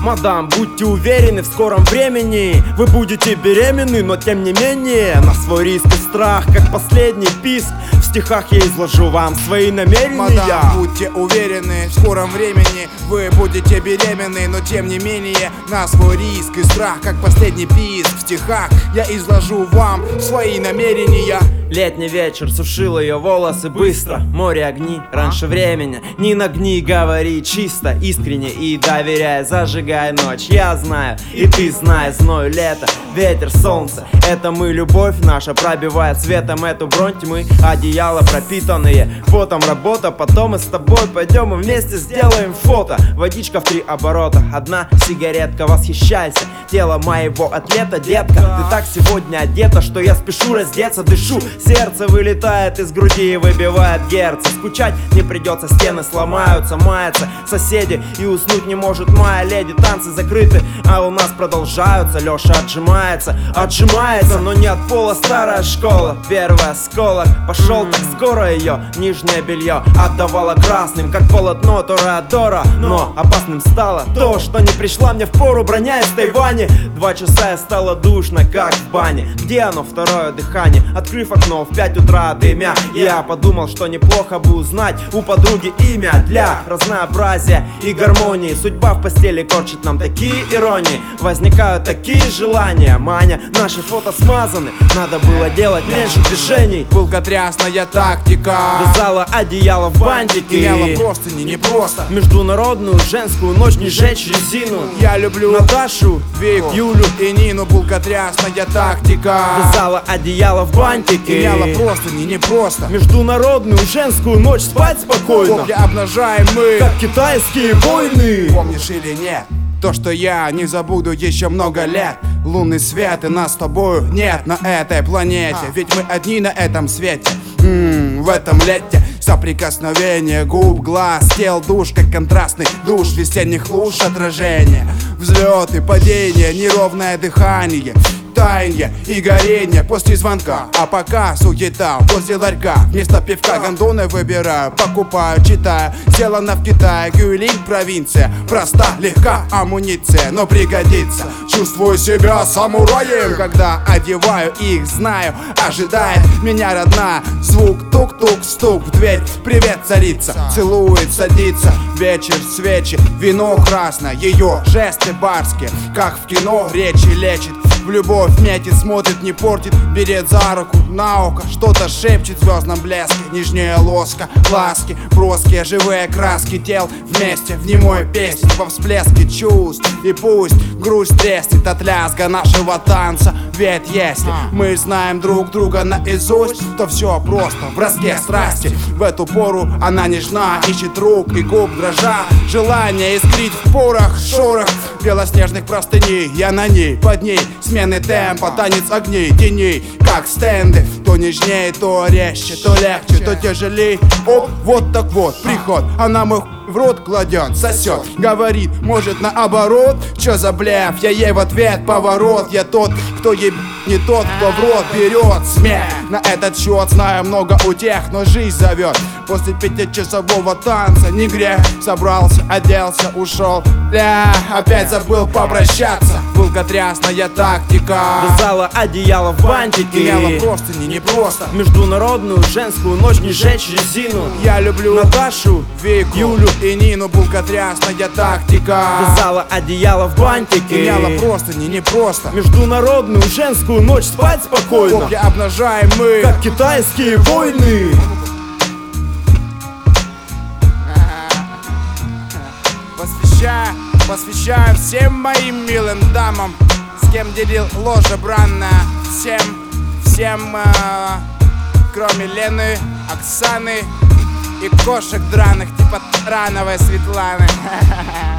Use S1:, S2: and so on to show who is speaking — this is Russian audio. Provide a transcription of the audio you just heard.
S1: Мадам, будьте уверены, в скором времени вы будете беременны, но тем не менее на свой риск и страх, как последний писк, в стихах я изложу вам свои намерения.
S2: Мадам, будьте уверены, в скором времени вы будете беременны, но тем не менее на свой риск и страх, как последний писк, в стихах я изложу вам свои намерения.
S1: Летний вечер сушил ее волосы быстро, море огни раньше времени. Не нагни, говори чисто, искренне и доверяя, зажигай ночь. Я знаю, и ты знаешь, зною лето, ветер, солнце. Это мы, любовь наша пробивает светом эту бронь тьмы. Одеяла пропитанные потом, работа. Потом мы с тобой пойдем и вместе сделаем фото. Водичка в 3 оборота, одна сигаретка. Восхищайся, тело моего атлета, детка. Ты так сегодня одета, что я спешу раздеться, дышу. Сердце вылетает из груди и выбивает герцы. Скучать не придется, стены сломаются, маятся соседи, и уснуть не может моя леди. Танцы закрыты, а у нас продолжаются. Леша отжимается, но не от пола. Старая школа, первый осколок пошел так скоро, ее нижнее белье отдавало красным, как полотно Тореадора. Но опасным стало то, что не пришла мне в пору броня из Тайваня. 2 часа и стало душно, как в бане. Где оно, второе дыхание? Открыв окно в 5 утра дымя, я подумал, что неплохо бы узнать у подруги имя для разнообразия и гармонии. Судьба в постели корчит нам такие иронии, возникают такие желания. Маня, наши фото смазаны, надо было делать меньше движений.
S2: Пылкотрясная тактика,
S1: вязала одеяло в бантики,
S2: меняла простыни не просто.
S1: Международную женскую ночь не жечь резину.
S2: Я люблю
S1: Наташу,
S2: Вику, Юлю и Нину. Пылкотрясная тактика,
S1: вязала одеяло в бантики,
S2: меняла простыни не просто.
S1: Международную женскую ночь спать спокойно.
S2: Копья обнажаем мы,
S1: как китайские войны.
S2: Помнишь или нет? То, что я не забуду еще много лет. Лунный свет, и нас с тобою нет на этой планете. Ведь мы одни на этом свете. В этом лете соприкосновение губ, глаз, тел, душ, как контрастный душ весенних луж, отражение, взлеты, падения, неровное дыхание, таяние и горение после звонка. А пока суета возле ларька, вместо пивка гондоны выбираю, покупаю, читаю. Сделано в Китае, Гюйлинь, провинция. Проста, легка амуниция, но пригодится. Чувствую себя самураем, когда одеваю их, знаю, ожидает меня родная. Звук тук-тук, стук в дверь, привет, царица. Целует, садится, вечер, свечи, вино красное, ее жесты барские, как в кино, речи лечит. В любовь метит, смотрит, не портит, берет за руку, на ухо, что-то шепчет в звездном блеске. Нежнее лоска, ласки, броские, живые краски тел вместе в немой песне, во всплеске чувств. И пусть грусть треснет от лязга нашего танца, ведь если мы знаем друг друга наизусть, то все просто в броске страсти. В эту пору она нежна, ищет рук и губ дрожа. Желание искрить в порах, шорох белоснежных простыней. Я на ней, под ней смены темпа, танец огней, теней, как стенды. То нежнее, то резче, то легче, то тяжелей. Оп, вот так вот, приход, она мой в рот кладет, сосет, говорит, может наоборот. Чё за блеф, я ей в ответ поворот. Я тот, кто еб не тот, кто в рот берет. Смех на этот счет, знаю много утех, но жизнь зовет. После 5-часового танца не грех. Собрался, оделся, ушел. Опять забыл попрощаться. Пылкотрясная тактика,
S1: вязала одеяло в бантики,
S2: меняла простыни не просто.
S1: Международную женскую ночь не жечь резину.
S2: Я люблю
S1: Наташу,
S2: Вику, Юлю и Нину. Пылкотрясная тактика,
S1: вязала одеяло в бантики,
S2: меняла простыни не просто.
S1: Международную женскую ночь спать спокойно.
S2: Копья обнажаем мы,
S1: как китайские войны.
S2: Посвящаю всем моим милым дамам, с кем делил ложе бранное. Всем, кроме Лены, Оксаны и кошек драных, типа Тарановой Светланы.